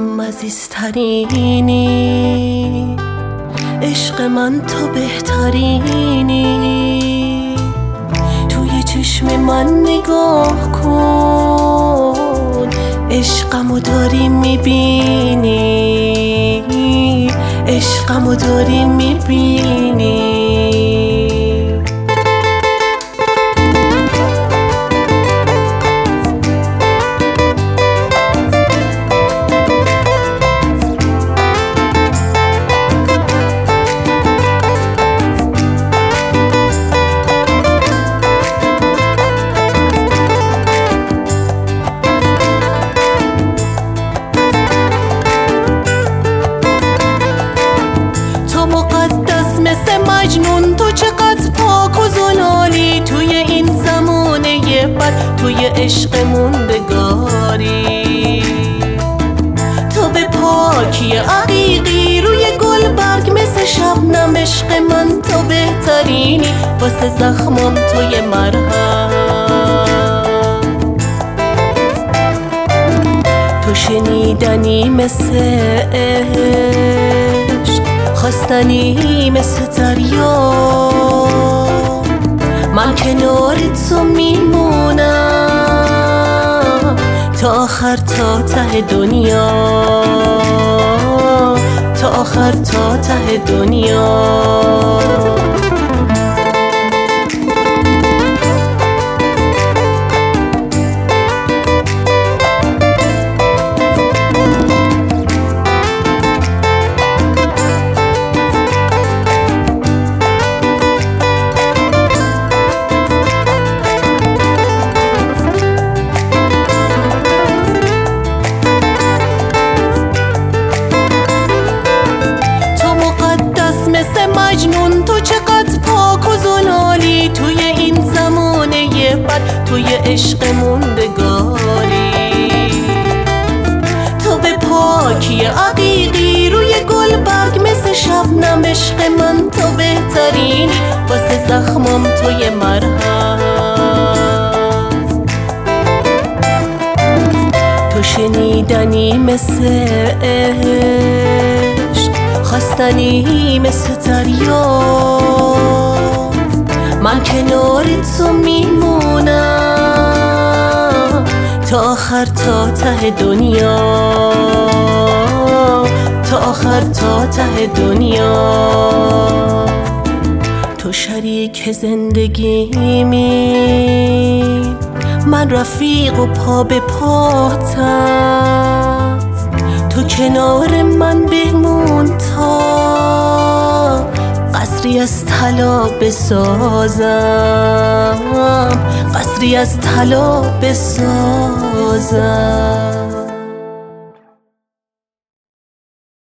برام عزیزترینی، عشق من تو بهترینی. توی چشم من نگاه کن، عشقمو داری میبینی، عشقمو داری میبینی. مجنون تو چقدر پاک و زلالی، توی این زمانه بد توی عشق موندگاری. تو به پاکی عقیقی روی گل برگ مثل شبنم، عشق من تو بهترینی، واسه زخمم توی مرهم. تو شنیدنی مثل عشق، خواستنی مثل دریا. من کنار تو میمونم تا آخر تا ته دنیا، تا آخر تا ته دنیا. مجنون تو چقدر پاک و زلالی، توی این زمانه بد توی عشق موندگاری. تو به پاکی عقیقی روی گل برگ مثل شبنم، عشق من تو بهترینی، واسه زخمم توی مرهم. تو شنیدنی مثل عشق، خواستنی مثل دریا. من کنار تو میمونم تا آخر تا ته دنیا، تا آخر تا ته دنیا. تو شریک زندگیمی، من رفیق و پا به پاتم. تو کنار من بمون تا قصری از طلا بسازم، قصری از طلا بسازم.